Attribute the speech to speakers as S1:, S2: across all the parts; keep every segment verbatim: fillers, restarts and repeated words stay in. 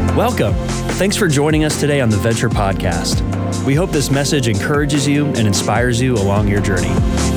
S1: Welcome. Thanks for joining us today on the Venture Podcast. We hope this message encourages you and inspires you along your journey.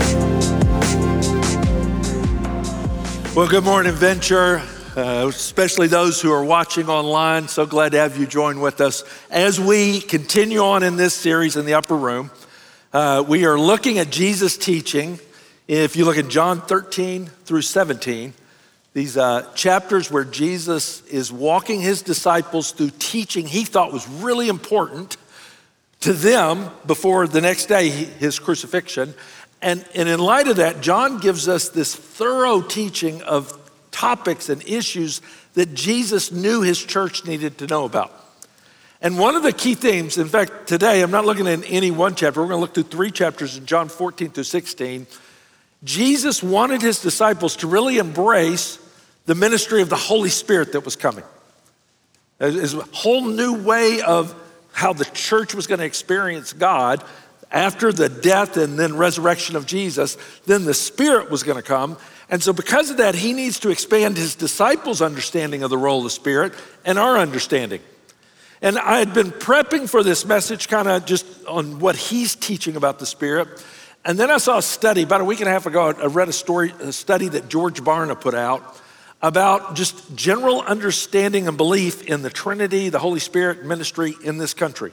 S2: Well, good morning, Venture, uh, especially those who are watching online. So glad to have you join with us as we continue on in this series in the upper room. Uh, we are looking at Jesus' teaching. If you look at John thirteen through seventeen, these uh, chapters where Jesus is walking his disciples through teaching he thought was really important to them before the next day, his crucifixion. And, and in light of that, John gives us this thorough teaching of topics and issues that Jesus knew his church needed to know about. And one of the key themes, in fact, today, I'm not looking at any one chapter. We're going to look through three chapters in John fourteen through sixteen. Jesus wanted his disciples to really embrace the ministry of the Holy Spirit that was coming. It's a whole new way of how the church was going to experience God. After the death and then resurrection of Jesus, then the Spirit was going to come. And so because of that, he needs to expand his disciples' understanding of the role of the Spirit and our understanding. And I had been prepping for this message kind of just on what he's teaching about the Spirit. And then I saw a study, about a week and a half ago, I read a story, a study that George Barna put out about just general understanding and belief in the Trinity, the Holy Spirit ministry in this country.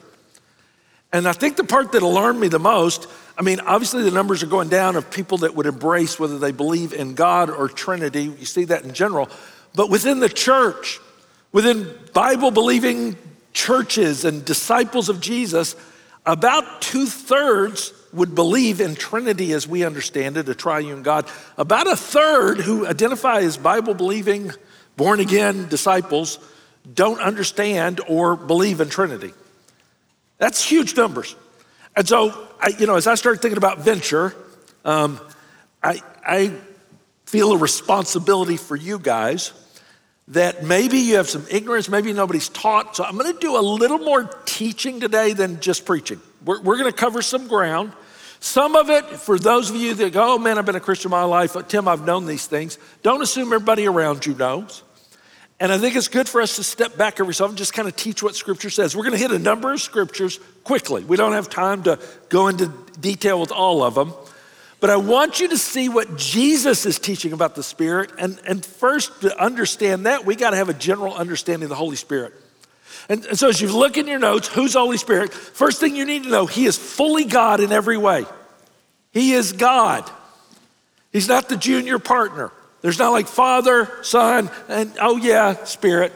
S2: And I think the part that alarmed me the most, I mean, obviously the numbers are going down of people that would embrace whether they believe in God or Trinity. You see that in general. But within the church, within Bible-believing churches and disciples of Jesus, about two-thirds would believe in Trinity as we understand it, a triune God. About a third who identify as Bible-believing, born-again disciples don't understand or believe in Trinity. That's huge numbers. And so, I, you know, as I started thinking about venture, um, I, I feel a responsibility for you guys that maybe you have some ignorance, maybe nobody's taught. So I'm gonna do a little more teaching today than just preaching. We're, we're gonna cover some ground. Some of it, for those of you that go, oh man, I've been a Christian my life, Tim, I've known these things. Don't assume everybody around you knows. And I think it's good for us to step back every so often and just kind of teach what Scripture says. We're gonna hit a number of scriptures quickly. We don't have time to go into detail with all of them. But I want you to see what Jesus is teaching about the Spirit. And, and first, to understand that, we gotta have a general understanding of the Holy Spirit. And, and so as you look in your notes, who's the Holy Spirit? First thing you need to know, he is fully God in every way. He is God. He's not the junior partner. There's not like Father, Son, and oh yeah, Spirit.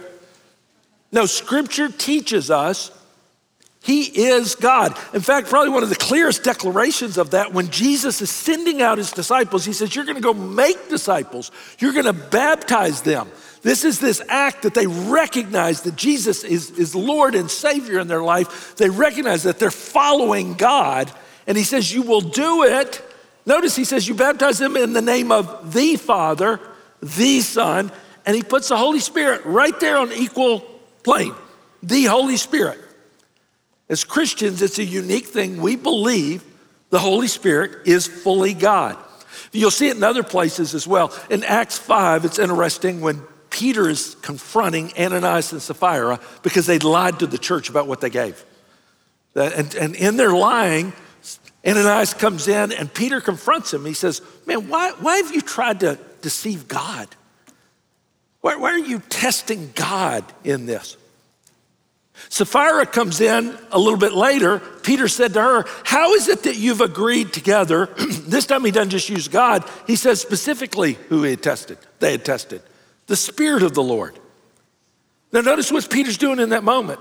S2: No, Scripture teaches us he is God. In fact, probably one of the clearest declarations of that, when Jesus is sending out his disciples, he says, you're gonna go make disciples. You're gonna baptize them. This is this act that they recognize that Jesus is, is Lord and Savior in their life. They recognize that they're following God. And he says, you will do it. Notice he says, you baptize them in the name of the Father, the Son, and he puts the Holy Spirit right there on equal plane, the Holy Spirit. As Christians, it's a unique thing. We believe the Holy Spirit is fully God. You'll see it in other places as well. In Acts five, it's interesting when Peter is confronting Ananias and Sapphira because they lied to the church about what they gave. And, and in their lying, Ananias comes in and Peter confronts him. He says, man, why, why have you tried to deceive God? Why, why are you testing God in this? Sapphira comes in a little bit later. Peter said to her, how is it that you've agreed together? This time he doesn't just use God. He says specifically who he had tested. They had tested. The Spirit of the Lord. Now notice what Peter's doing in that moment.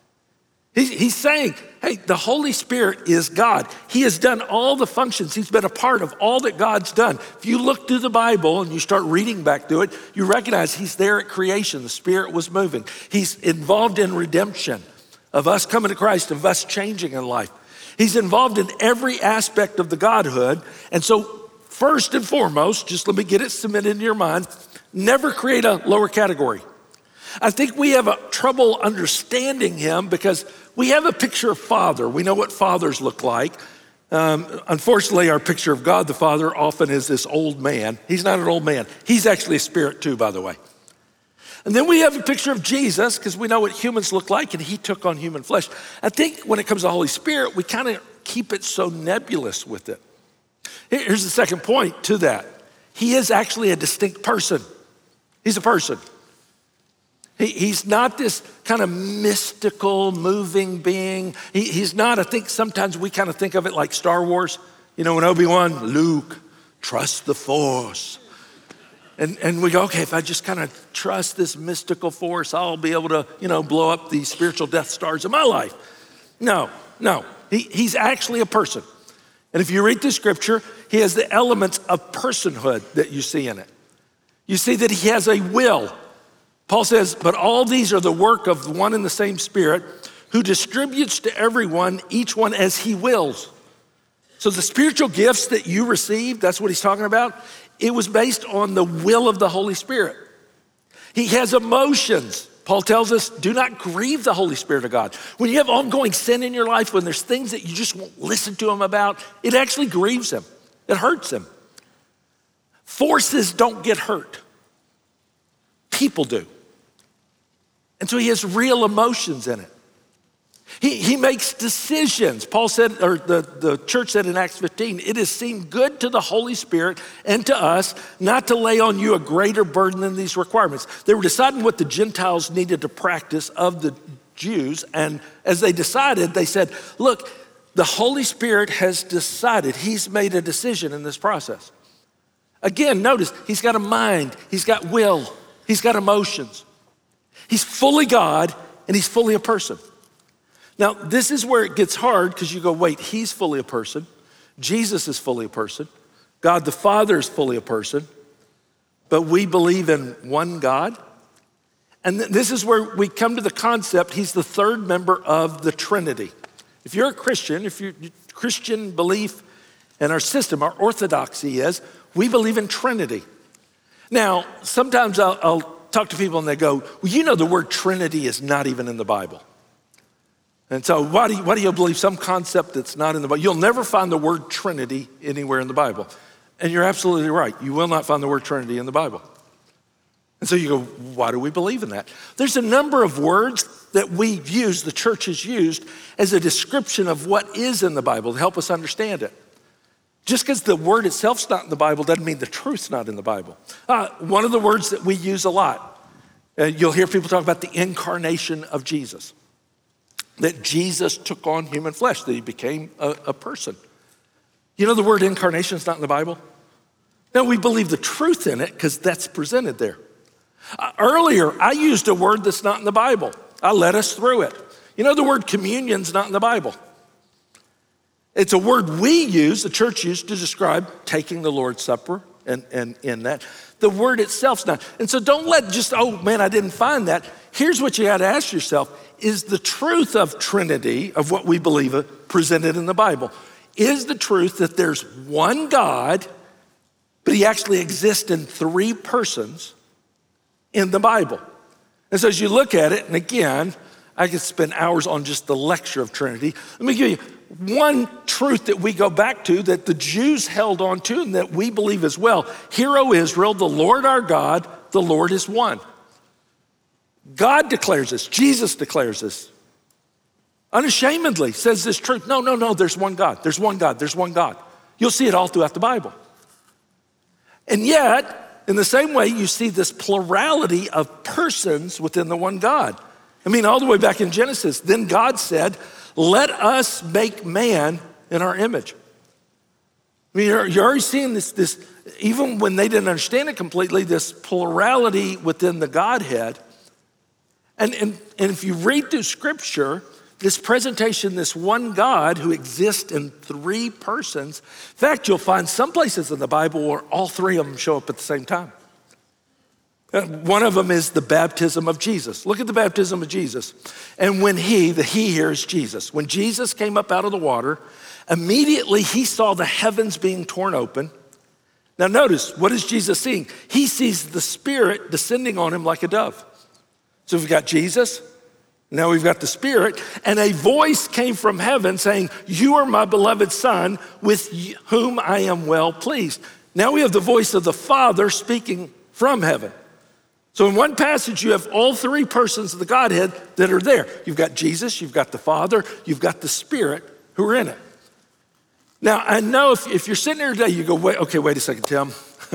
S2: He's saying, hey, the Holy Spirit is God. He has done all the functions. He's been a part of all that God's done. If you look through the Bible and you start reading back through it, you recognize he's there at creation. The Spirit was moving. He's involved in redemption of us coming to Christ, of us changing in life. He's involved in every aspect of the Godhood. And so first and foremost, just let me get it cemented in your mind, never create a lower category. I think we have a trouble understanding him because we have a picture of Father. We know what fathers look like. Um, unfortunately, our picture of God the Father often is this old man. He's not an old man. He's actually a spirit too, by the way. And then we have a picture of Jesus because we know what humans look like and he took on human flesh. I think when it comes to the Holy Spirit, we kind of keep it so nebulous with it. Here's the second point to that. He is actually a distinct person. He's a person. He, he's not this kind of mystical, moving being. He, he's not, I think sometimes we kind of think of it like Star Wars. You know, when Obi-Wan, Luke, trust the Force. And, and we go, okay, if I just kind of trust this mystical force, I'll be able to, you know, blow up the spiritual Death Stars of my life. No, no, he, he's actually a person. And if you read the scripture, he has the elements of personhood that you see in it. You see that he has a will. Paul says, but all these are the work of one and the same Spirit who distributes to everyone, each one as he wills. So the spiritual gifts that you receive, that's what he's talking about, it was based on the will of the Holy Spirit. He has emotions. Paul tells us, do not grieve the Holy Spirit of God. When you have ongoing sin in your life, when there's things that you just won't listen to him about, it actually grieves him. It hurts him. Forces don't get hurt. People do. And so he has real emotions in it. He, he makes decisions. Paul said, or the, the church said in Acts fifteen, it has seemed good to the Holy Spirit and to us not to lay on you a greater burden than these requirements. They were deciding what the Gentiles needed to practice of the Jews. And as they decided, they said, look, the Holy Spirit has decided. He's made a decision in this process. Again, notice, he's got a mind. He's got will. He's got emotions. He's fully God and he's fully a person. Now, this is where it gets hard because you go, wait, he's fully a person. Jesus is fully a person. God the Father is fully a person. But we believe in one God. And th- this is where we come to the concept, he's the third member of the Trinity. If you're a Christian, if you're Christian belief in our system, our orthodoxy is, we believe in Trinity. Now, sometimes I'll, I'll talk to people and they go, well, you know the word Trinity is not even in the Bible. And so why do, you, why do you believe some concept that's not in the Bible? You'll never find the word Trinity anywhere in the Bible. And you're absolutely right. You will not find the word Trinity in the Bible. And so you go, why do we believe in that? There's a number of words that we use, the church has used, as a description of what is in the Bible to help us understand it. Just because the word itself's not in the Bible doesn't mean the truth's not in the Bible. Uh, one of the words that we use a lot, uh, you'll hear people talk about the incarnation of Jesus. That Jesus took on human flesh, that he became a, a person. You know the word incarnation is not in the Bible? No, we believe the truth in it because that's presented there. Uh, earlier, I used a word that's not in the Bible. I led us through it. You know the word communion's not in the Bible. It's a word we use, the church used to describe taking the Lord's Supper and, and in that. The word itself's not. And so don't let just, oh man, I didn't find that. Here's what you got to ask yourself. Is the truth of Trinity, of what we believe presented in the Bible, is the truth that there's one God, but he actually exists in three persons in the Bible? And so as you look at it, and again, I could spend hours on just the lecture of Trinity. Let me give you one truth that we go back to that the Jews held on to and that we believe as well. Hear, O Israel, the Lord our God, the Lord is one. God declares this, Jesus declares this. Unashamedly says this truth. No, no, no, there's one God, there's one God, there's one God. You'll see it all throughout the Bible. And yet, in the same way, you see this plurality of persons within the one God. I mean, all the way back in Genesis, then God said, let us make man in our image. I mean, you're, you're already seeing this, this, even when they didn't understand it completely, this plurality within the Godhead. And, and, and if you read through scripture, this presentation, this one God who exists in three persons, in fact, you'll find some places in the Bible where all three of them show up at the same time. One of them is the baptism of Jesus. Look at the baptism of Jesus. And when he, the he here is Jesus, when Jesus came up out of the water, immediately he saw the heavens being torn open. Now notice, what is Jesus seeing? He sees the Spirit descending on him like a dove. So we've got Jesus, now we've got the Spirit, and a voice came from heaven saying, you are my beloved Son, with whom I am well pleased. Now we have the voice of the Father speaking from heaven. So in one passage, you have all three persons of the Godhead that are there. You've got Jesus, you've got the Father, you've got the Spirit who are in it. Now, I know if, if you're sitting here today, you go, wait, okay, wait a second, Tim.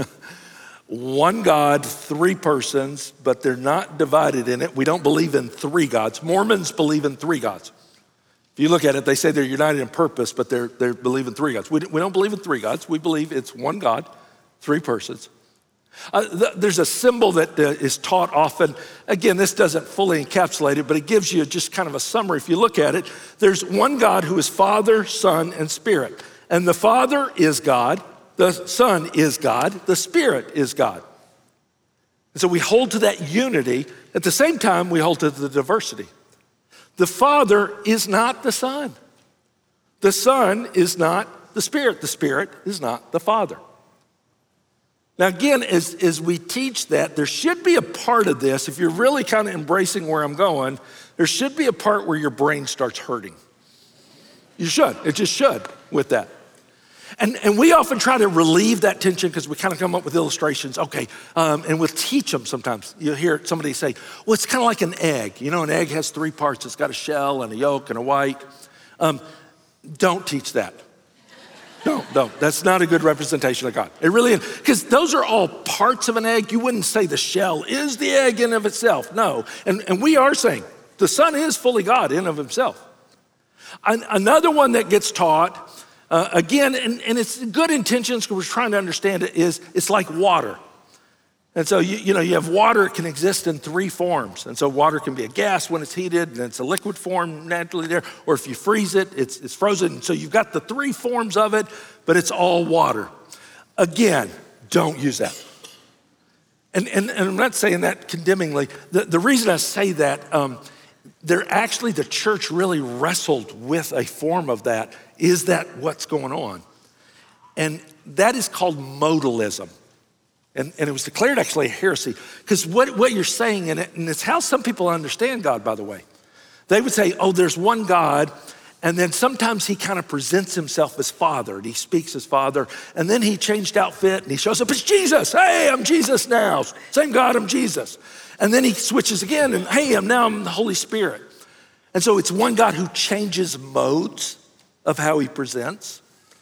S2: One God, three persons, but they're not divided in it. We don't believe in three gods. Mormons believe in three gods. If you look at it, they say they're united in purpose, but they're, they're believe in three gods. We, we don't believe in three gods. We believe it's one God, three persons. Uh, th- there's a symbol that uh, is taught often. Again, this doesn't fully encapsulate it, but it gives you just kind of a summary. If you look at it, there's one God who is Father, Son, and Spirit. And the Father is God, the Son is God, the Spirit is God. And so we hold to that unity. At the same time, we hold to the diversity. The Father is not the Son. The Son is not the Spirit. The Spirit is not the Father. Now again, as, as we teach that, there should be a part of this, if you're really kind of embracing where I'm going, there should be a part where your brain starts hurting. You should, it just should with that. And, and we often try to relieve that tension because we kind of come up with illustrations. Okay, um, and we'll teach them sometimes. You'll hear somebody say, well, it's kind of like an egg. You know, an egg has three parts. It's got a shell and a yolk and a white. Um, don't teach that. No, no, that's not a good representation of God. It really is, because those are all parts of an egg. You wouldn't say the shell is the egg in of itself. No, and, and we are saying the Son is fully God in of himself. An, another one that gets taught, uh, again, and, and it's good intentions because we're trying to understand it, is it's like water. And so, you, you know, you have water, it can exist in three forms. And so water can be a gas when it's heated, and it's a liquid form naturally there. Or if you freeze it, it's, it's frozen. And so you've got the three forms of it, but it's all water. Again, don't use that. And, and, and I'm not saying that condemningly. The, the reason I say that, um, they're actually, the church really wrestled with a form of that. Is that what's going on? And that is called modalism. And, and it was declared actually a heresy, because what, what you're saying in it, and it's how some people understand God, by the way. They would say, oh, there's one God, and then sometimes he kind of presents himself as Father, and he speaks as Father, and then he changed outfit, and he shows up as Jesus. Hey, I'm Jesus now. Same God, I'm Jesus. And then he switches again, and hey, I'm now I'm the Holy Spirit. And so it's one God who changes modes of how he presents.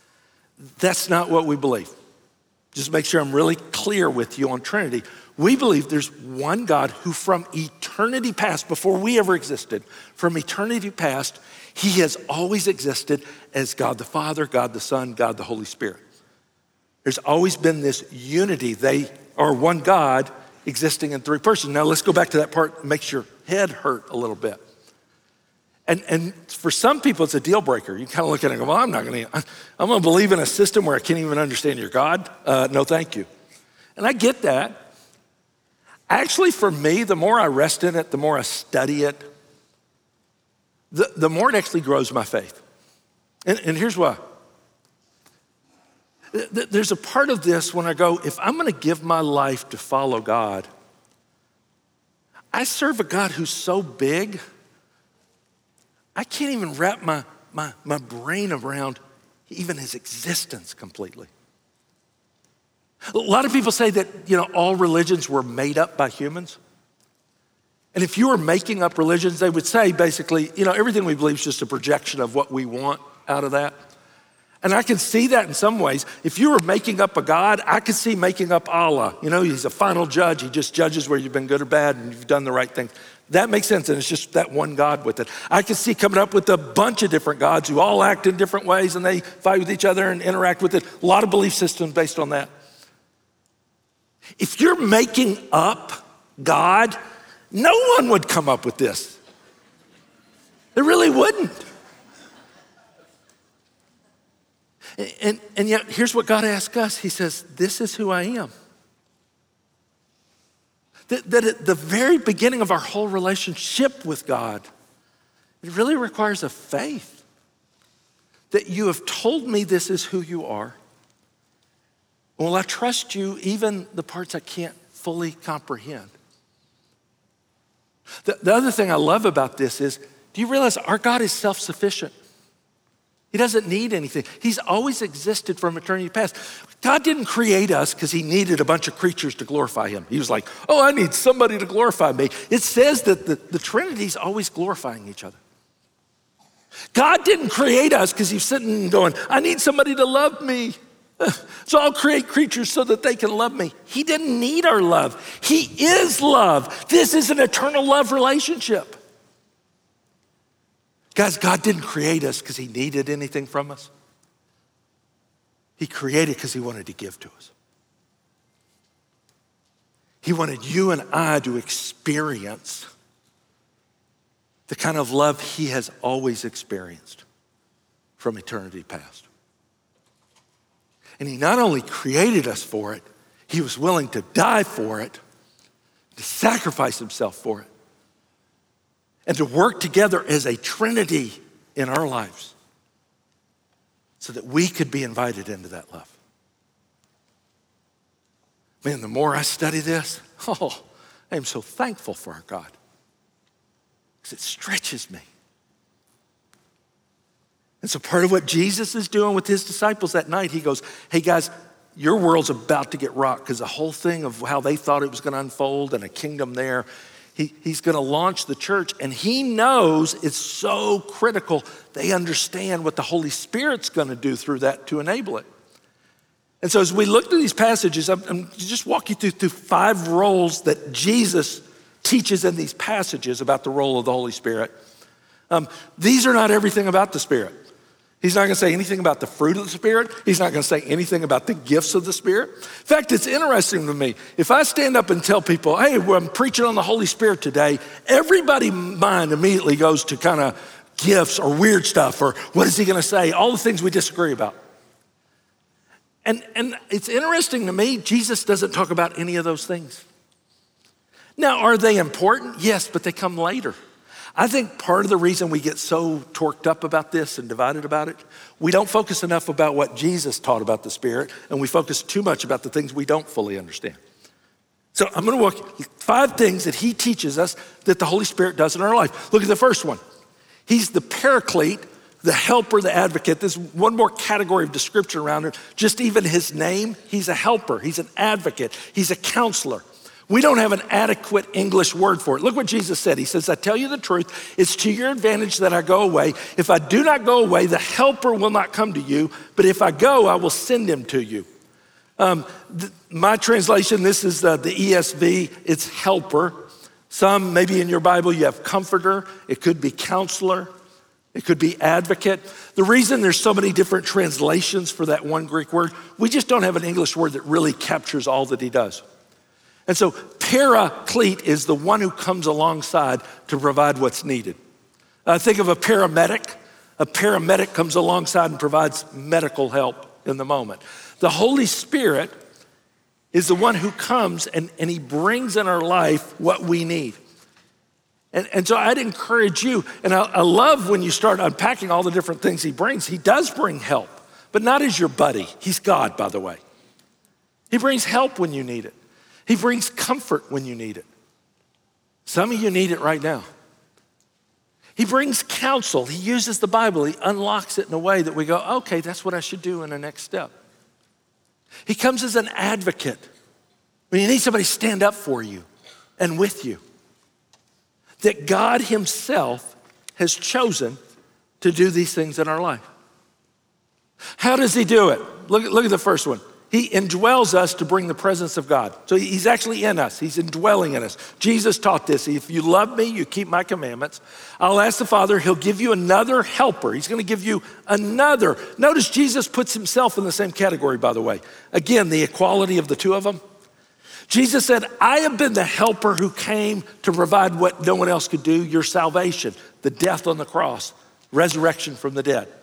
S2: That's not what we believe. Just make sure I'm really clear with you on Trinity. We believe there's one God who from eternity past, before we ever existed, from eternity past, he has always existed as God the Father, God the Son, God the Holy Spirit. There's always been this unity. They are one God existing in three persons. Now let's go back to that part that makes your head hurt a little bit. And, and for some people, it's a deal breaker. You kind of look at it and go, well, I'm not going to, I'm going to believe in a system where I can't even understand your God. Uh, no, thank you. And I get that. Actually, for me, the more I rest in it, the more I study it, the, the more it actually grows my faith. And, and here's why. There's a part of this when I go, if I'm going to give my life to follow God, I serve a God who's so big, I can't even wrap my, my, my brain around even his existence completely. A lot of people say that, you know, all religions were made up by humans. And if you were making up religions, they would say basically, you know, everything we believe is just a projection of what we want out of that. And I can see that in some ways. If you were making up a God, I could see making up Allah. You know, he's a final judge. He just judges where you've been good or bad and you've done the right thing. That makes sense, and it's just that one God with it. I could see coming up with a bunch of different gods who all act in different ways and they fight with each other and interact with it. A lot of belief systems based on that. If you're making up God, no one would come up with this. They really wouldn't. And, and yet, here's what God asks us. He says, this is who I am. That, that at the very beginning of our whole relationship with God, it really requires a faith that you have told me this is who you are. Will I trust you even the parts I can't fully comprehend? The, the other thing I love about this is, do you realize our God is self-sufficient? He doesn't need anything. He's always existed from eternity past. God didn't create us because he needed a bunch of creatures to glorify him. He was like, oh, I need somebody to glorify me. It says that the, the Trinity's always glorifying each other. God didn't create us because he's sitting and going, I need somebody to love me. So I'll create creatures so that they can love me. He didn't need our love. He is love. This is an eternal love relationship. Guys, God didn't create us because he needed anything from us. He created because he wanted to give to us. He wanted you and I to experience the kind of love he has always experienced from eternity past. And he not only created us for it, he was willing to die for it, to sacrifice himself for it, and to work together as a Trinity in our lives so that we could be invited into that love. Man, the more I study this, oh, I am so thankful for our God because it stretches me. And so part of what Jesus is doing with his disciples that night, he goes, hey guys, your world's about to get rocked because the whole thing of how they thought it was going to unfold and a kingdom there, he, he's going to launch the church, and he knows it's so critical they understand what the Holy Spirit's going to do through that to enable it. And so as we look through these passages, I'm, I'm just walk you through, through five roles that Jesus teaches in these passages about the role of the Holy Spirit. Um, these are not everything about the Spirit. He's not gonna say anything about the fruit of the Spirit. He's not gonna say anything about the gifts of the Spirit. In fact, it's interesting to me. If I stand up and tell people, hey, well, I'm preaching on the Holy Spirit today, everybody's mind immediately goes to kind of gifts or weird stuff or what is he gonna say? All the things we disagree about. And, and it's interesting to me, Jesus doesn't talk about any of those things. Now, are they important? Yes, but they come later. I think part of the reason we get so torqued up about this and divided about it, we don't focus enough about what Jesus taught about the Spirit, and we focus too much about the things we don't fully understand. So I'm gonna walk five things that he teaches us that the Holy Spirit does in our life. Look at the first one. He's the paraclete, the helper, the advocate. There's one more category of description around it. Just even his name, he's a helper, he's an advocate, he's a counselor. We don't have an adequate English word for it. Look what Jesus said. He says, I tell you the truth, it's to your advantage that I go away. If I do not go away, the helper will not come to you, but if I go, I will send him to you. Um, th- my translation, this is uh, the E S V, it's helper. Some, maybe in your Bible, you have comforter. It could be counselor. It could be advocate. The reason there's so many different translations for that one Greek word, we just don't have an English word that really captures all that he does. And so paraclete is the one who comes alongside to provide what's needed. Uh, think of a paramedic. A paramedic comes alongside and provides medical help in the moment. The Holy Spirit is the one who comes and, and he brings in our life what we need. And, and so I'd encourage you, and I, I love when you start unpacking all the different things he brings. He does bring help, but not as your buddy. He's God, by the way. He brings help when you need it. He brings comfort when you need it. Some of you need it right now. He brings counsel. He uses the Bible. He unlocks it in a way that we go, okay, that's what I should do in the next step. He comes as an advocate. When you need somebody to stand up for you and with you. That God himself has chosen to do these things in our life. How does he do it? Look, look at the first one. He indwells us to bring the presence of God. So he's actually in us. He's indwelling in us. Jesus taught this. If you love me, you keep my commandments. I'll ask the Father, he'll give you another helper. He's gonna give you another. Notice Jesus puts himself in the same category, by the way. Again, the equality of the two of them. Jesus said, I have been the helper who came to provide what no one else could do, your salvation, the death on the cross, resurrection from the dead.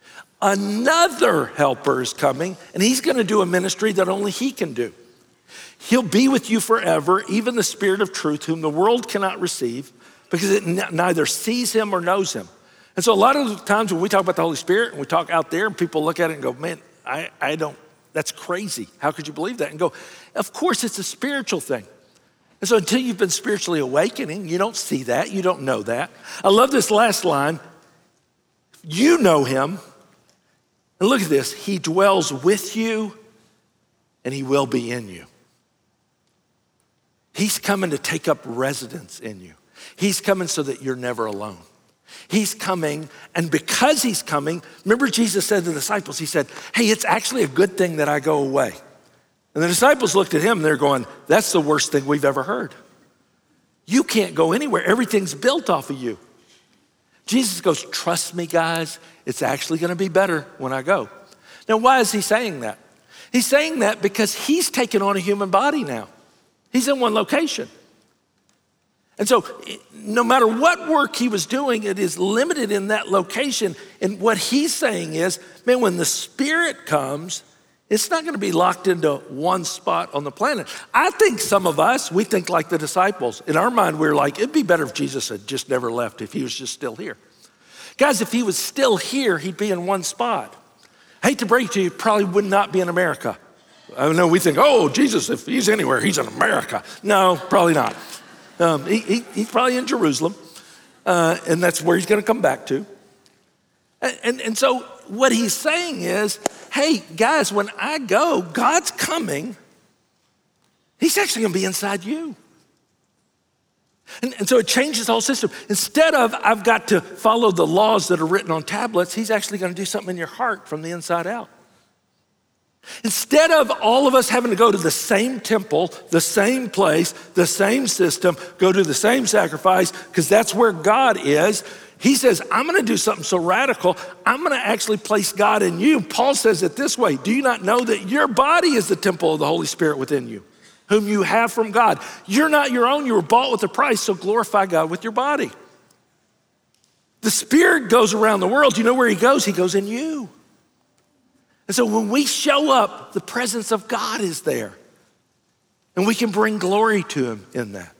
S2: Another helper is coming, and he's gonna do a ministry that only he can do. He'll be with you forever, even the Spirit of truth, whom the world cannot receive, because it n- neither sees him or knows him. And so a lot of the times when we talk about the Holy Spirit, and we talk out there, and people look at it and go, man, I, I don't, that's crazy. How could you believe that? And go, of course, it's a spiritual thing. And so until you've been spiritually awakening, you don't see that, you don't know that. I love this last line. You know him, And look at this, he dwells with you and he will be in you. He's coming to take up residence in you. He's coming so that you're never alone. He's coming, and because he's coming, remember Jesus said to the disciples, he said, hey, it's actually a good thing that I go away. And the disciples looked at him and they're going, that's the worst thing we've ever heard. You can't go anywhere. Everything's built off of you. Jesus goes, trust me, guys, it's actually gonna be better when I go. Now, why is he saying that? He's saying that because he's taken on a human body now. He's in one location. And so no matter what work he was doing, it is limited in that location. And what he's saying is, man, when the Spirit comes, it's not gonna be locked into one spot on the planet. I think some of us, we think like the disciples. In our mind, we're like, it'd be better if Jesus had just never left, if he was just still here. Guys, if he was still here, he'd be in one spot. I hate to break it to you, probably would not be in America. I know we think, oh, Jesus, if he's anywhere, he's in America. No, probably not. Um, he, he, he's probably in Jerusalem, uh, and that's where he's gonna come back to. And, and, and so what he's saying is, hey, guys, when I go, God's coming. He's actually gonna be inside you. And, and so it changes the whole system. Instead of, I've got to follow the laws that are written on tablets, he's actually gonna do something in your heart from the inside out. Instead of all of us having to go to the same temple, the same place, the same system, go to the same sacrifice, because that's where God is, he says, I'm gonna do something so radical, I'm gonna actually place God in you. Paul says it this way, do you not know that your body is the temple of the Holy Spirit within you, whom you have from God? You're not your own, you were bought with a price, so glorify God with your body. The Spirit goes around the world. You know where he goes? He goes in you. And so when we show up, the presence of God is there. And we can bring glory to him in that.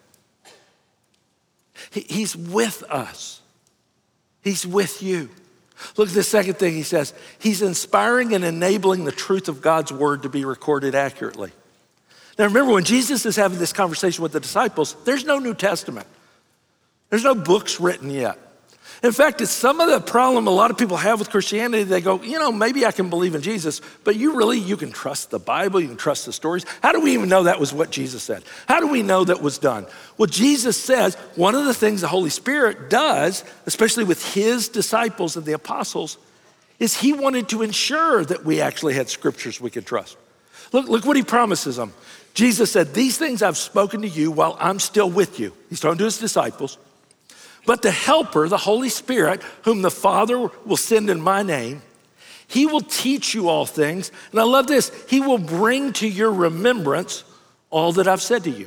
S2: He's with us. He's with you. Look at the second thing he says. He's inspiring and enabling the truth of God's word to be recorded accurately. Now remember, when Jesus is having this conversation with the disciples, there's no New Testament. There's no books written yet. In fact, it's some of the problem a lot of people have with Christianity. They go, you know, maybe I can believe in Jesus, but you really, you can trust the Bible, you can trust the stories. How do we even know that was what Jesus said? How do we know that was done? Well, Jesus says one of the things the Holy Spirit does, especially with his disciples and the apostles, is he wanted to ensure that we actually had scriptures we could trust. Look, look what he promises them. Jesus said, these things I've spoken to you while I'm still with you. He's talking to his disciples. But the helper, the Holy Spirit, whom the Father will send in my name, he will teach you all things. And I love this, he will bring to your remembrance all that I've said to you.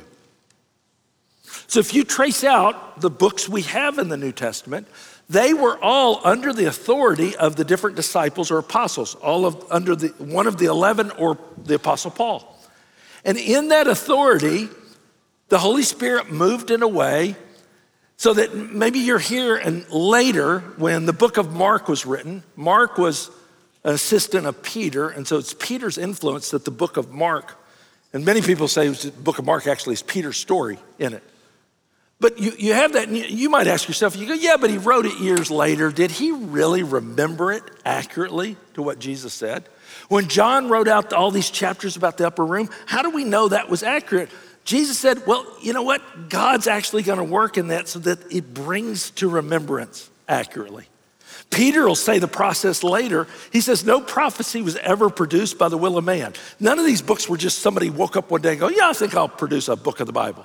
S2: So if you trace out the books we have in the New Testament, they were all under the authority of the different disciples or apostles, all of under the one of the eleven or the Apostle Paul. And in that authority, the Holy Spirit moved in a way so that maybe you're here and later when the book of Mark was written, Mark was an assistant of Peter, and so it's Peter's influence that the book of Mark, and many people say it was the book of Mark actually is Peter's story in it. But you, you have that, and you, you might ask yourself, you go, yeah, but he wrote it years later. Did he really remember it accurately to what Jesus said? When John wrote out all these chapters about the upper room, how do we know that was accurate? Jesus said, well, you know what? God's actually gonna work in that so that it brings to remembrance accurately. Peter will say the process later. He says, no prophecy was ever produced by the will of man. None of these books were just somebody woke up one day and go, yeah, I think I'll produce a book of the Bible.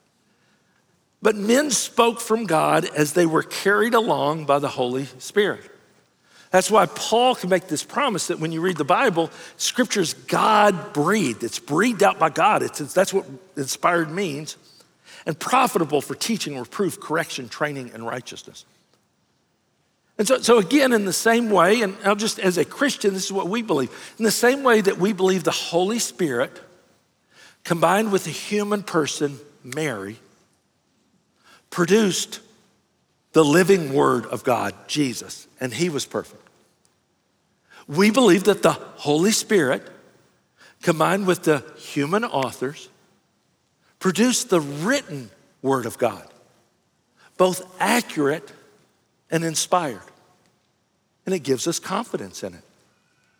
S2: But men spoke from God as they were carried along by the Holy Spirit. That's why Paul can make this promise that when you read the Bible, scripture's God breathed. It's breathed out by God. It's, it's, that's what inspired means. And profitable for teaching, reproof, correction, training, and righteousness. And so, so again, in the same way, and I'll just as a Christian, this is what we believe. In the same way that we believe the Holy Spirit combined with the human person, Mary, produced the living word of God, Jesus, and he was perfect. We believe that the Holy Spirit, combined with the human authors, produced the written word of God, both accurate and inspired. And it gives us confidence in it.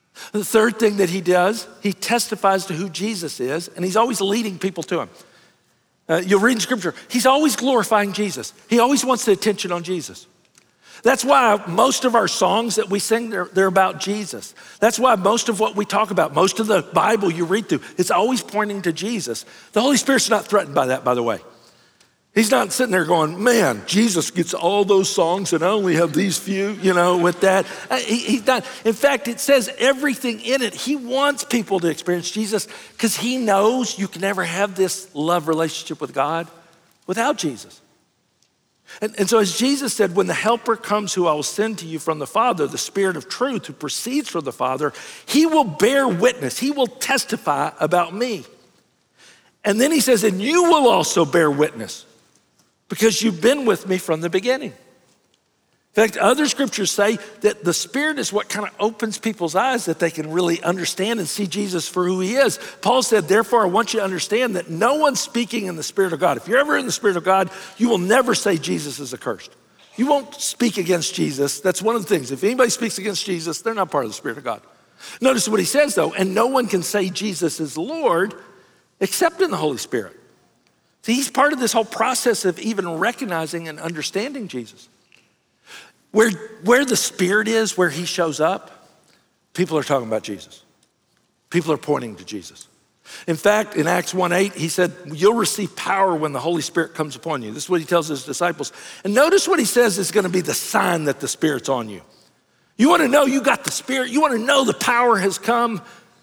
S2: The third thing that he does, he testifies to who Jesus is, and he's always leading people to him. Uh, you'll read in scripture, he's always glorifying Jesus. He always wants the attention on Jesus. That's why most of our songs that we sing, they're, they're about Jesus. That's why most of what we talk about, most of the Bible you read through, it's always pointing to Jesus. The Holy Spirit's not threatened by that, by the way. He's not sitting there going, man, Jesus gets all those songs and I only have these few, you know, with that. He, he's not. In fact, it says everything in it. He wants people to experience Jesus because he knows you can never have this love relationship with God without Jesus. And, and so as Jesus said, when the helper comes who I will send to you from the Father, the Spirit of truth who proceeds from the Father, he will bear witness. He will testify about me. And then he says, and you will also bear witness because you've been with me from the beginning. In fact, other scriptures say that the Spirit is what kind of opens people's eyes that they can really understand and see Jesus for who he is. Paul said, therefore, I want you to understand that no one's speaking in the Spirit of God. If you're ever in the Spirit of God, you will never say Jesus is accursed. You won't speak against Jesus. That's one of the things. If anybody speaks against Jesus, they're not part of the Spirit of God. Notice what he says, though, and no one can say Jesus is Lord except in the Holy Spirit. See, he's part of this whole process of even recognizing and understanding Jesus. Where, where the Spirit is, where he shows up, people are talking about Jesus. People are pointing to Jesus. In fact, in Acts one eight, he said, you'll receive power when the Holy Spirit comes upon you. This is what he tells his disciples. And notice what he says is gonna be the sign that the Spirit's on you. You wanna know you got the Spirit, you wanna know the power has come.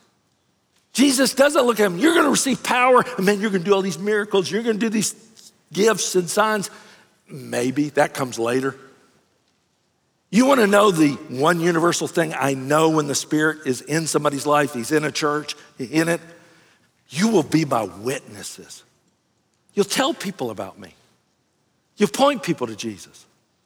S2: Jesus doesn't look at him, you're gonna receive power, and man, you're gonna do all these miracles, you're gonna do these gifts and signs. Maybe, that comes later. You want to know the one universal thing I know when the Spirit is in somebody's life, he's in a church, in it, you will be my witnesses. You'll tell people about me. You'll point people to Jesus.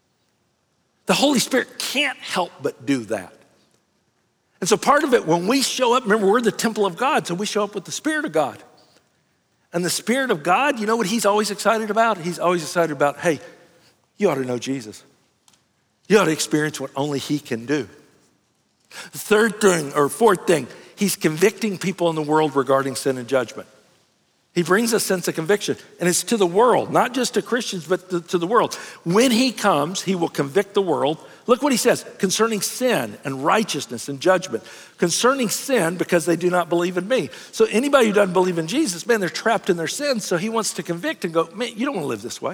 S2: The Holy Spirit can't help but do that. And so part of it, when we show up, remember we're the temple of God, so we show up with the Spirit of God. And the Spirit of God, you know what he's always excited about? He's always excited about, hey, you ought to know Jesus. You ought to experience what only he can do. The third thing, or fourth thing, he's convicting people in the world regarding sin and judgment. He brings a sense of conviction, and it's to the world, not just to Christians, but to, to the world. When he comes, he will convict the world. Look what he says, concerning sin and righteousness and judgment. Concerning sin, because they do not believe in me. So anybody who doesn't believe in Jesus, man, they're trapped in their sins, so he wants to convict and go, man, you don't want to live this way.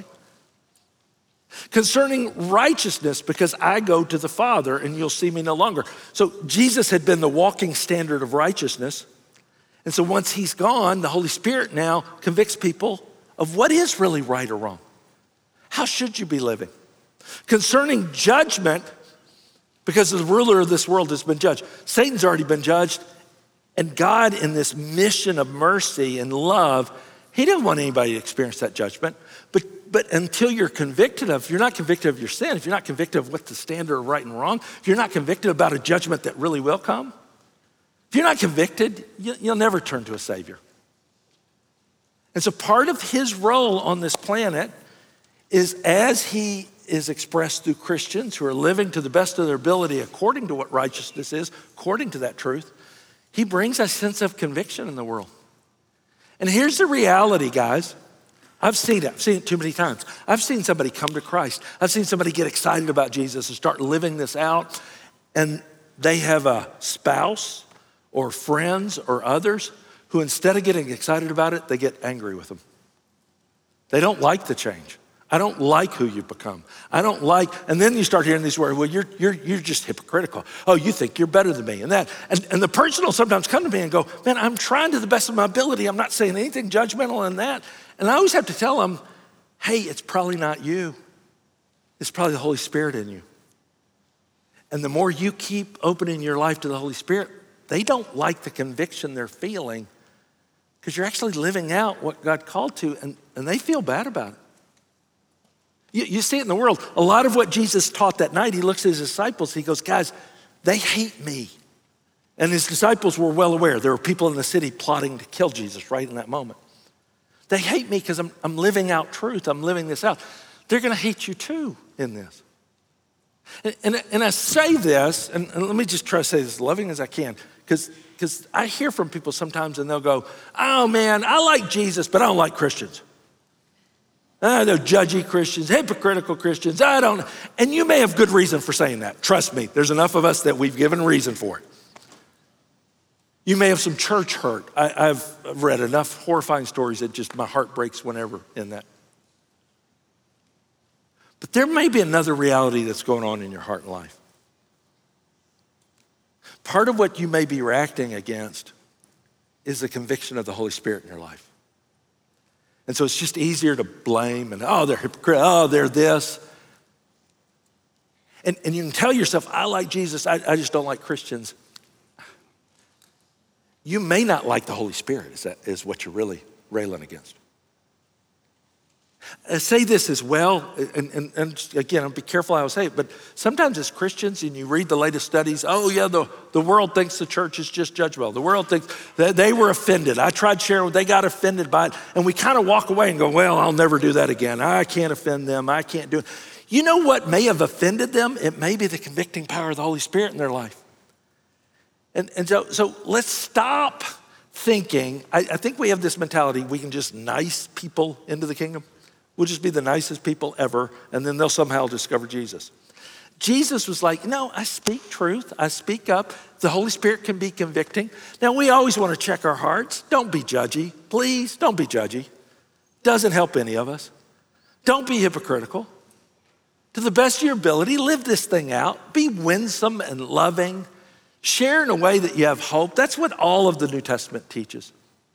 S2: Concerning righteousness, because I go to the Father and you'll see me no longer. So Jesus had been the walking standard of righteousness. And so once he's gone, the Holy Spirit now convicts people of what is really right or wrong. How should you be living? Concerning judgment, because the ruler of this world has been judged. Satan's already been judged. And God, in this mission of mercy and love, he didn't want anybody to experience that judgment. But, but until you're convicted of, if you're not convicted of your sin, if you're not convicted of what the standard of right and wrong, if you're not convicted about a judgment that really will come, if you're not convicted, you, you'll never turn to a Savior. And so part of his role on this planet is as he is expressed through Christians who are living to the best of their ability according to what righteousness is, according to that truth, he brings a sense of conviction in the world. And here's the reality, guys. I've seen it, I've seen it too many times. I've seen somebody come to Christ. I've seen somebody get excited about Jesus and start living this out, and they have a spouse or friends or others who instead of getting excited about it, they get angry with them. They don't like the change. I don't like who you've become. I don't like, and then you start hearing these words, well, you're, you're, you're just hypocritical. Oh, you think you're better than me and that. And, and the person will sometimes come to me and go, man, I'm trying to the best of my ability. I'm not saying anything judgmental in that. And I always have to tell them, hey, it's probably not you. It's probably the Holy Spirit in you. And the more you keep opening your life to the Holy Spirit, they don't like the conviction they're feeling because you're actually living out what God called to, and, and they feel bad about it. You, you see it in the world. A lot of what Jesus taught that night, he looks at his disciples, he goes, guys, they hate me. And his disciples were well aware. There were people in the city plotting to kill Jesus right in that moment. They hate me because I'm, I'm living out truth. I'm living this out. They're gonna hate you too in this. And, and, and I say this, and, and let me just try to say this as loving as I can, Because because I hear from people sometimes and they'll go, oh man, I like Jesus, but I don't like Christians. Uh, they're judgy Christians, hypocritical Christians, I don't know. And you may have good reason for saying that. Trust me, there's enough of us that we've given reason for it. You may have some church hurt. I, I've read enough horrifying stories that just my heart breaks whenever in that. But there may be another reality that's going on in your heart and life. Part of what you may be reacting against is the conviction of the Holy Spirit in your life. And so it's just easier to blame and, oh, they're hypocrite, oh, they're this. And, and you can tell yourself, I like Jesus, I, I just don't like Christians. You may not like the Holy Spirit, is, that, is what you're really railing against. I say this as well, and, and, and again, I'll be careful how I say it, but sometimes as Christians, and you read the latest studies, oh yeah, the, the world thinks the church is just judgmental. The world thinks that they were offended. I tried sharing, they got offended by it, and we kind of walk away and go, well, I'll never do that again. I can't offend them, I can't do it. You know what may have offended them? It may be the convicting power of the Holy Spirit in their life. And, and so, so let's stop thinking, I, I think we have this mentality, we can just nice people into the kingdom. We'll just be the nicest people ever, and then they'll somehow discover Jesus. Jesus was like, no, I speak truth, I speak up. The Holy Spirit can be convicting. Now, we always want to check our hearts. Don't be judgy, please, don't be judgy. Doesn't help any of us. Don't be hypocritical. To the best of your ability, live this thing out. Be winsome and loving. Share in a way that you have hope. That's what all of the New Testament teaches.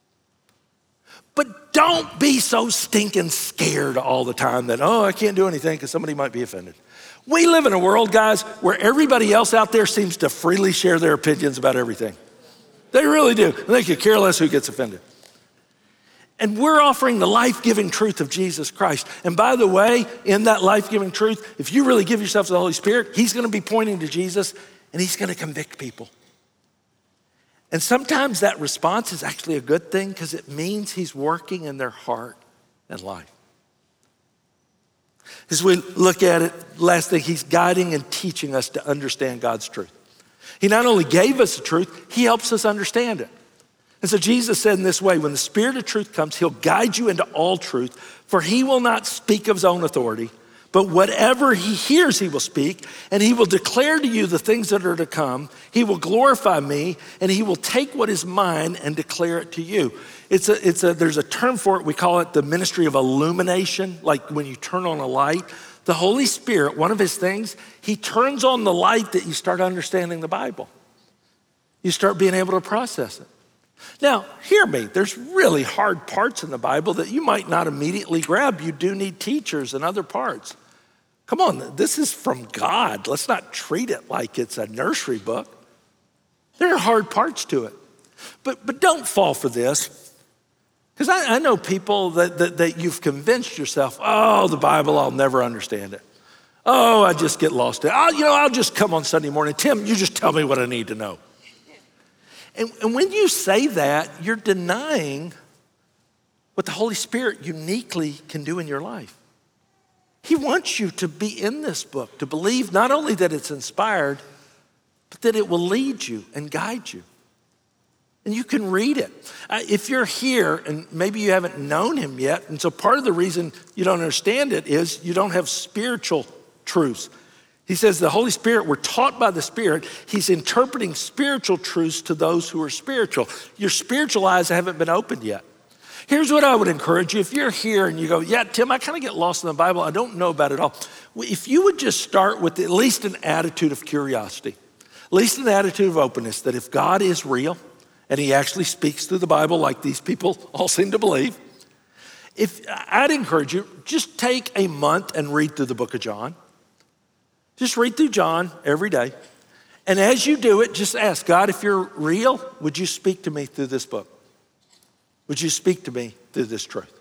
S2: But don't be so stinking scared all the time that, oh, I can't do anything because somebody might be offended. We live in a world, guys, where everybody else out there seems to freely share their opinions about everything. They really do. They could care less who gets offended. And we're offering the life-giving truth of Jesus Christ. And by the way, in that life-giving truth, if you really give yourself to the Holy Spirit, he's gonna be pointing to Jesus and he's gonna convict people. And sometimes that response is actually a good thing because it means he's working in their heart and life. As we look at it, last thing, he's guiding and teaching us to understand God's truth. He not only gave us the truth, he helps us understand it. And so Jesus said in this way, when the Spirit of truth comes, he'll guide you into all truth, for he will not speak of his own authority, but whatever he hears, he will speak, and he will declare to you the things that are to come. He will glorify me, and he will take what is mine and declare it to you. It's a, it's a, there's a term for it. We call it the ministry of illumination, like when you turn on a light. The Holy Spirit, one of his things, he turns on the light that you start understanding the Bible. You start being able to process it. Now, hear me, there's really hard parts in the Bible that you might not immediately grab. You do need teachers and other parts. Come on, this is from God. Let's not treat it like it's a nursery book. There are hard parts to it. But, but don't fall for this. Because I, I know people that, that, that you've convinced yourself, oh, the Bible, I'll never understand it. Oh, I just get lost in it. I'll, you know, I'll just come on Sunday morning. Tim, you just tell me what I need to know. And, and when you say that, you're denying what the Holy Spirit uniquely can do in your life. He wants you to be in this book, to believe not only that it's inspired, but that it will lead you and guide you. And you can read it. Uh, if you're here and maybe you haven't known him yet, and so part of the reason you don't understand it is you don't have spiritual truths. He says the Holy Spirit, we're taught by the Spirit. He's interpreting spiritual truths to those who are spiritual. Your spiritual eyes haven't been opened yet. Here's what I would encourage you. If you're here and you go, yeah, Tim, I kind of get lost in the Bible. I don't know about it all. If you would just start with at least an attitude of curiosity, at least an attitude of openness, that if God is real and he actually speaks through the Bible like these people all seem to believe, if I'd encourage you, just take a month and read through the book of John. Just read through John every day. And as you do it, just ask, God, if you're real, would you speak to me through this book? Would you speak to me through this truth?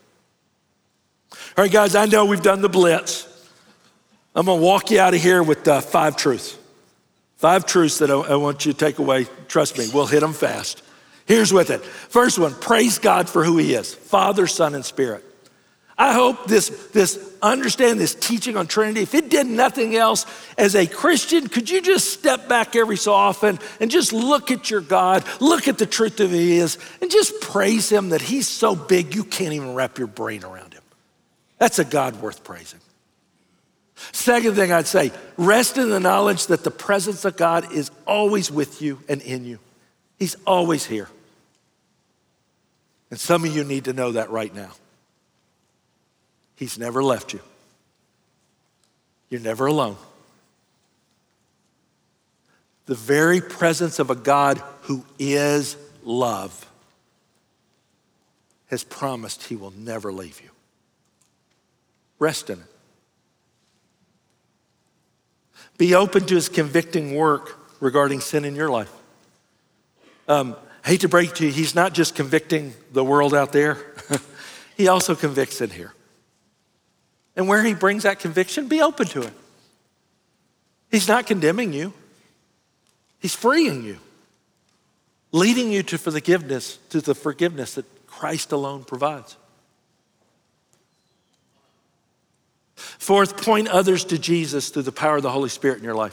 S2: All right, guys, I know we've done the blitz. I'm gonna walk you out of here with uh, five truths. Five truths that I, I want you to take away. Trust me, we'll hit them fast. Here's with it. First one, praise God for who he is, Father, Son, and Spirit. I hope this, this understand this teaching on Trinity, if it did nothing else, as a Christian, could you just step back every so often and just look at your God, look at the truth of who he is, and just praise him that he's so big you can't even wrap your brain around him. That's a God worth praising. Second thing I'd say, rest in the knowledge that the presence of God is always with you and in you. He's always here. And some of you need to know that right now. He's never left you. You're never alone. The very presence of a God who is love has promised he will never leave you. Rest in it. Be open to his convicting work regarding sin in your life. Um, I hate to break it to you, he's not just convicting the world out there. He also convicts in here. And where he brings that conviction, be open to it. He's not condemning you. He's freeing you, leading you to forgiveness, to the forgiveness that Christ alone provides. Fourth, point others to Jesus through the power of the Holy Spirit in your life.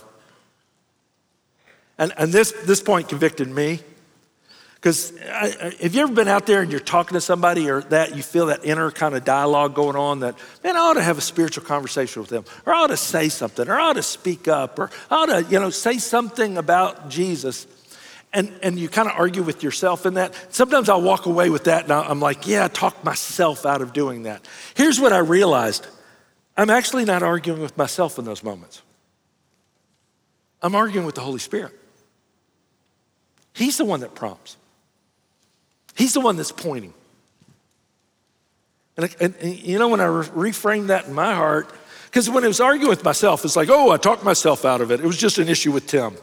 S2: And, and this, this point convicted me. Because have you ever been out there and you're talking to somebody or that you feel that inner kind of dialogue going on that, man, I ought to have a spiritual conversation with them, or I ought to say something, or I ought to speak up, or I ought to, you know, say something about Jesus. And, and you kind of argue with yourself in that. Sometimes I'll walk away with that and I'm like, yeah, I talked myself out of doing that. Here's what I realized. I'm actually not arguing with myself in those moments. I'm arguing with the Holy Spirit. He's the one that prompts. He's the one that's pointing. And, and, and you know, when I re- reframed that in my heart, because when I was arguing with myself, it's like, oh, I talked myself out of it. It was just an issue with Tim.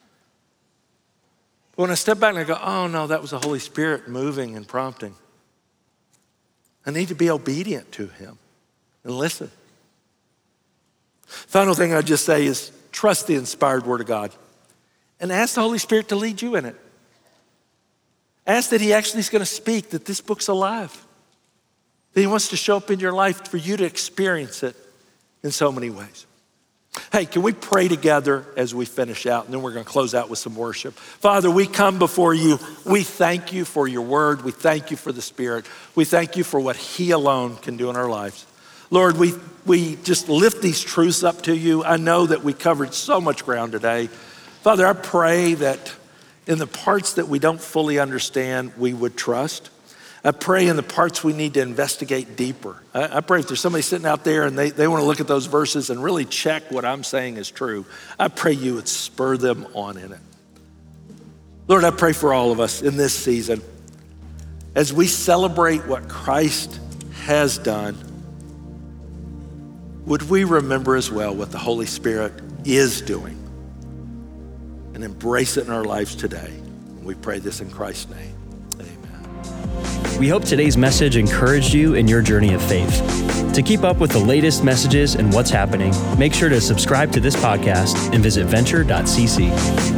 S2: But when I step back and I go, oh no, that was the Holy Spirit moving and prompting. I need to be obedient to him and listen. Final thing I'd just say is trust the inspired word of God and ask the Holy Spirit to lead you in it. Ask that he actually is going to speak, that this book's alive, that he wants to show up in your life for you to experience it in so many ways. Hey, can we pray together as we finish out, and then we're going to close out with some worship. Father, we come before you. We thank you for your word. We thank you for the Spirit. We thank you for what he alone can do in our lives. Lord, we, we just lift these truths up to you. I know that we covered so much ground today. Father, I pray that in the parts that we don't fully understand, we would trust. I pray in the parts we need to investigate deeper. I, I pray if there's somebody sitting out there and they, they want to look at those verses and really check what I'm saying is true, I pray you would spur them on in it. Lord, I pray for all of us in this season, as we celebrate what Christ has done, would we remember as well what the Holy Spirit is doing and embrace it in our lives today. We pray this in Christ's name. Amen.
S1: We hope today's message encouraged you in your journey of faith. To keep up with the latest messages and what's happening, make sure to subscribe to this podcast and visit venture dot c c.